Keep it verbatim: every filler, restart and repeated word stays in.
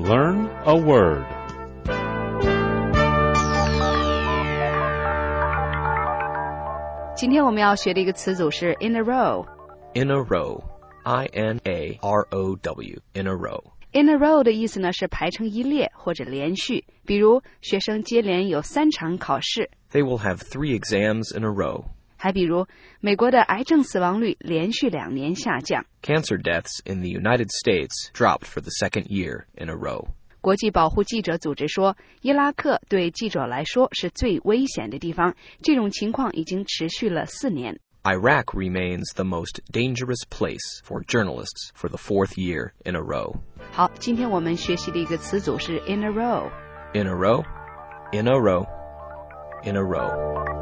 Learn a word. Today 今天我们要学的一个词组是 in a row. In a row. I N A R O W. In a row. In a row 的意思呢是排成一列或者连续，比如学生接连有三场考试。 They will have three exams in a row. 还比如美国的癌症死亡率连续两年下降。 Cancer deaths in the United States dropped for the second year in a row. 国际保护记者组织说，伊拉克对记者来说是最危险的地方，这种情况已经持续了四年。 Iraq remains the most dangerous place for journalists for the fourth year in a row. 好，今天我们学习的一个词组是 in a row. In a row, in a row, in a row.